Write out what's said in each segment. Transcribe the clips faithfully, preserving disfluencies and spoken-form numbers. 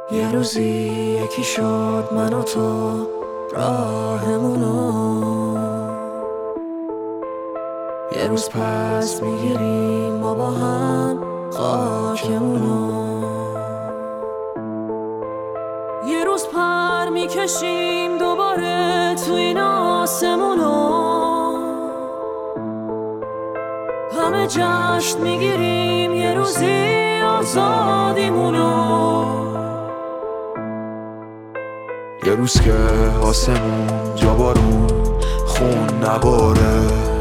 یه روزی یکی شد من و تو راهمونو، یه روز پس میگیریم ما با هم خاکمونو، یه روز پر میکشیم دوباره تو این آسمونو، همه جشن میگیریم یه روزی آزادیمونو، یه روز که آسمون جا بارون خون نباره،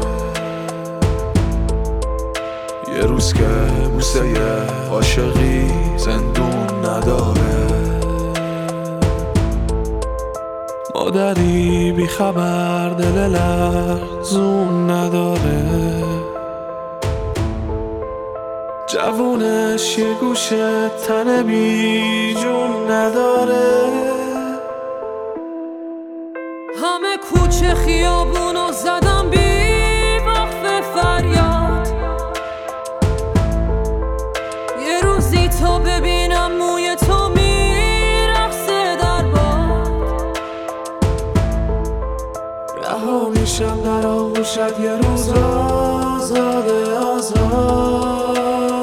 یه روز که بوسه عاشقی زندون نداره، مادری بی خبر دل لرزون نداره، جوونش یه گوشه تن بی جون نداره، همه کوچه خیابونو زدم بی وقف فریاد، یه روزی تا ببینم موی تو میرقصه در باد، رها میشم در آغوشت یه روز آزاده آزاد،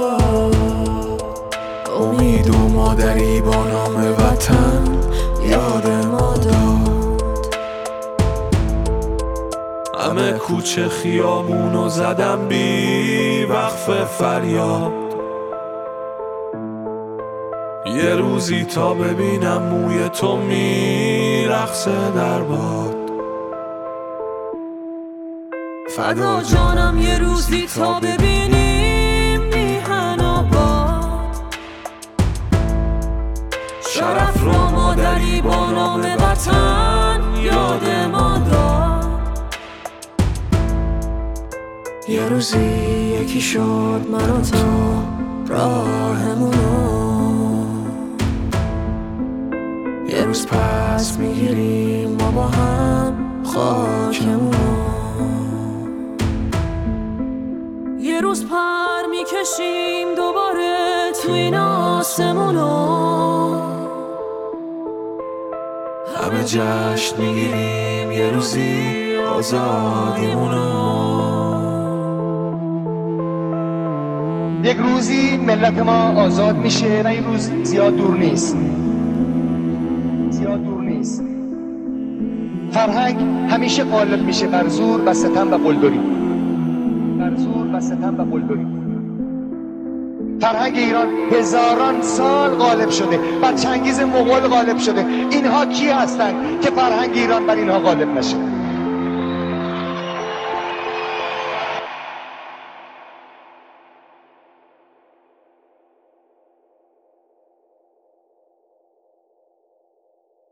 امید و مادری با نام وطن یاد ما داد، همه کوچه خیابونو زدم بی وقف فریاد، یه روزی تا ببینم موی تو میرقصه در باد، فدا جانم یه روزی تا ببینیم میهن آباد، شرف را مادری با نام وطن یاد ما داد، یه روزی یکی شد من و تو راهمونو، یه روز پس میگیریم ما با هم خاکمونو، یه روز پر میکشیم دوباره تو این آسمونو، همه جشن میگیریم یه روزی آزادیمونو. یک روزی ملت ما آزاد میشه و این روز زیاد دور نیست، زیاد دور نیست. فرهنگ همیشه غالب میشه بر زور و ستم و قلدری، بر زور و ستم و قلدری. فرهنگ ایران هزاران سال غالب شده، بر چنگیز مغول غالب شده. اینها کی هستند که فرهنگ ایران بر اینها غالب نشه؟